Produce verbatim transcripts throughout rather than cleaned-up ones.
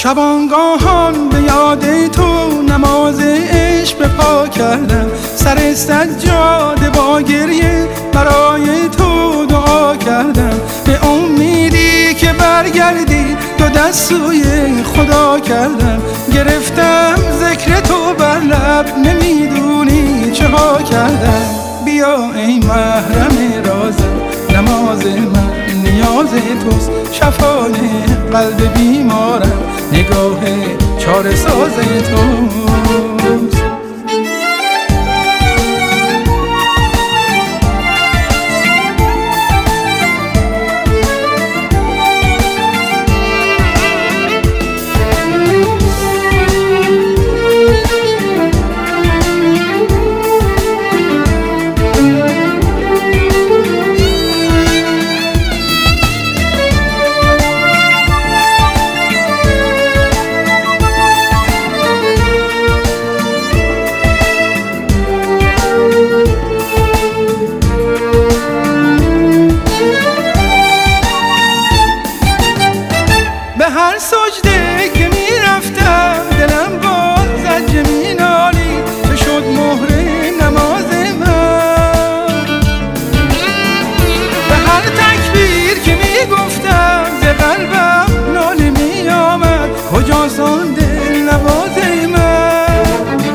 شبانگاهان به یاد تو نماز عشق به پا کردم، سر سجاده با گریه برای تو دعا کردم، به امیدی که برگردی دو دست سوی خدا کردم، گرفتم ذکر تو بر لب نمیدونی چه ها کردم. بیا ای محرم رازم، نماز من نیاز توست، شفای قلب بیمارم نگاه چاره ساز توست. به هر سجده که می رفتم دلم باز زجه می نالید، چه شد مهر نماز من. به هر تکبیر که می گفتم ز قلبم ناله می آمد، کجاست آن دل نواز من.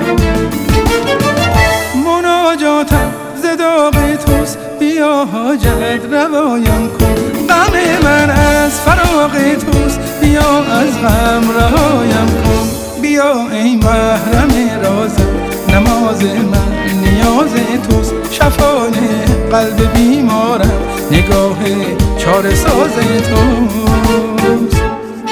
مناجاتم ز داغ توست، بیا حاجت روایم کن، غم من از فراق توست، بیا از غم رهایم کن. بیا ای محرم رازم، نماز من نیاز توست، شفای قلب بیمارم نگاه چاره ساز توست.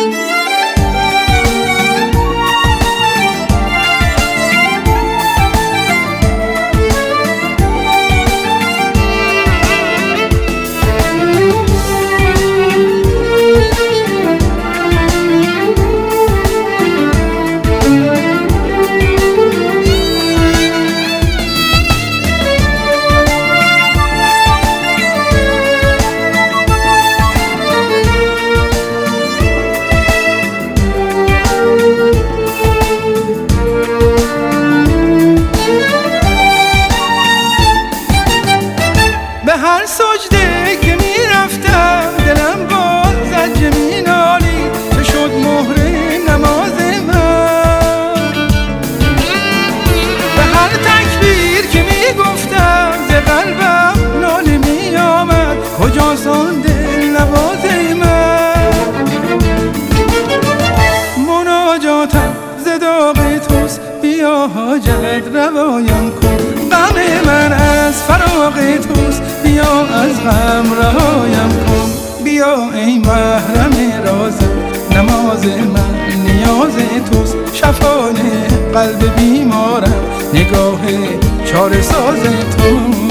به هر سجده که می رفتم دلم باز زجه می نالید، چه شد مهر نماز من. به هر تکبیر که می گفتم ز قلبم ناله می آمد، کجاست آن دل نواز من. مناجاتم ز داغ توست، بیا حاجت روایم کن، غم من از فراق توست، بیا از غم رهایم کن. بیا ای محرم رازم، نماز من نیاز توست، شفای قلب بیمارم نگاه چاره ساز توست.